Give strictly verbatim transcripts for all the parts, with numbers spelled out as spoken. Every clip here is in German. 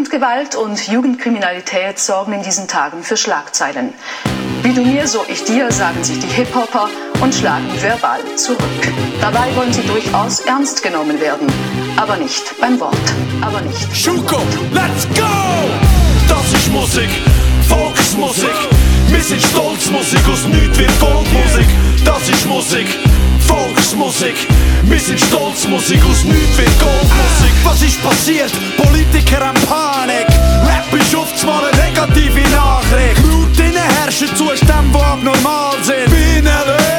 Jugendgewalt und Jugendkriminalität sorgen in diesen Tagen für Schlagzeilen. Wie du mir, so ich dir, sagen sich die Hip-Hopper und schlagen verbal zurück. Dabei wollen sie durchaus ernst genommen werden, aber nicht beim Wort, aber nicht. Schuko, let's go! Das ist Musik, Volksmusik. Wir sind Stolzmusik, aus nichts wird Goldmusik. Das ist Musik, Volksmusik. Wir sind Stolzmusik, aus nichts wird Goldmusik. Was ist passiert? Politiker haben Panik. Rap ist oft mal eine negative Nachricht. Laut innen herrschen Zustände, die abnormal sind. Wie in L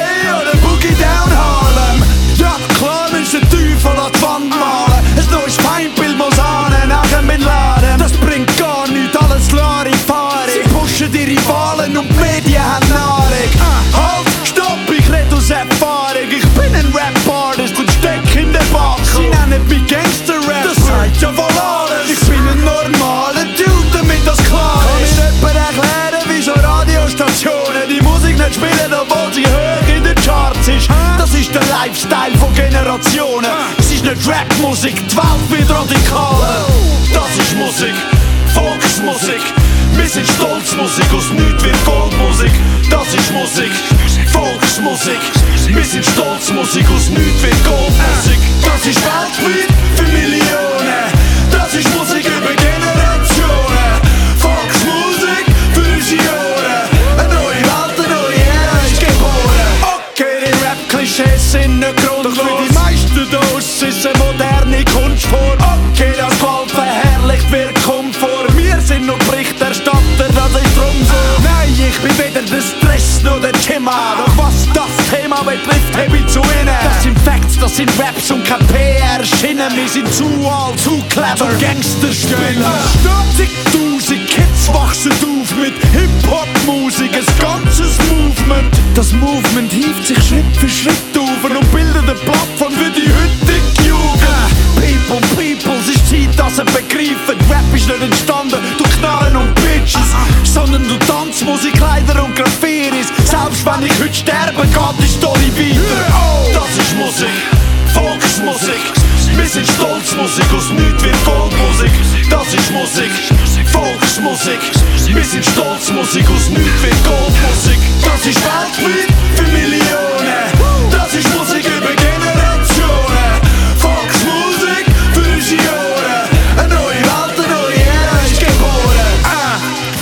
A oder Boogie Down Harlem. Ja, klar ist der Teufel an die Wand malen. Ein neues Feindbild muss ahnen, nachher mit Laden. Das bringt gar nichts, alles klar in Fahrung. Sie pushen die Rivalen und die Medien haben Nahrung. Halt, stopp, ich rede aus Erfahrung. Ich bin ein Rap-Artist und steck in der Backe. Sie nennen mich Gangster-Rap, das sagt ja wohl alles. Ich bin ein normaler Dude, damit das klar ist. Kann mir jemand erklären, wieso Radiostationen die Musik nicht spielen, obwohl sie hoch in den Charts ist? Das ist der Lifestyle von Generationen. Es ist nicht Rap-Musik, die Welt wird radikaler. Das ist Musik, Volksmusik. Wir sind Stolzmusik, aus nichts wird Goldmusik. Das ist Musik, Volksmusik. Wir sind Stolzmusik, aus nichts wird Goldmusik. Das ist weltweit für Millionen. Das ist Musik über Generationen. Volksmusik für unsere Ohren. Eine neue Welt, eine neue Ära ist geboren. Okay, die Rap-Klischees sind nicht grundlos. Doch für die meisten Dose ist eine moderne Kunstform. Okay, das Gewalt verherrlicht wird Komfort. Wir sind nur Berichterstatter, das ist drum so. Nein, ich bin weder der Stress noch der Thema. Doch was das Thema betrifft, hab ich zu ihnen. Das sind Facts, das sind Raps und kein P R-Schienen. Wir sind zu alt, zu clever, Gangsterspieler. zwanzigtausend Kids wachsen auf mit Hip-Hop-Musik, ein ganzes Movement. Das Movement hieft sich Schritt für Schritt auf und bildet eine Plattform für die heutige Jugend. People, people, es ist Zeit, dass sie begreifen. Rap ist nicht entstanden durch Knarren und Bitches, sondern durch Tanzmusik, Kleider und Graffitis. Selbst wenn ich heute sterbe, geht die Story weiter. Das ist Musik, Volksmusik. Wir sind Stolzmusik, aus nichts wird Goldmusik. Das ist Musik, Volksmusik. Wir sind Stolzmusik, aus nichts wird Goldmusik. Das ist weltweit für Millionen. Das ist Musik über Generationen. Volksmusik für unsere Ohren. Eine neue Welt, eine neue Ära ist geboren. Ah.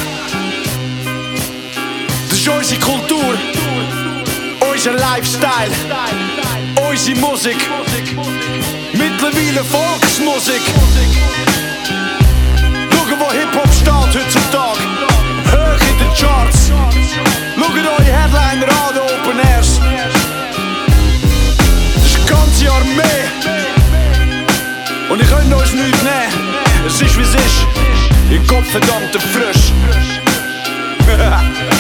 Das ist unsere Kultur, unser Lifestyle, unsere Musik. Mittlerweile Volksmusik. Schauen, wo Hip-Hop steht heutzutage. Hoch in den Charts. Schaut eure Headliner an, die Open Airs. Das ist ein ganzes Armee. Und ihr könnt uns nichts nehmen. Es ist wie es ist. Ihr Kopf verdammt frisch.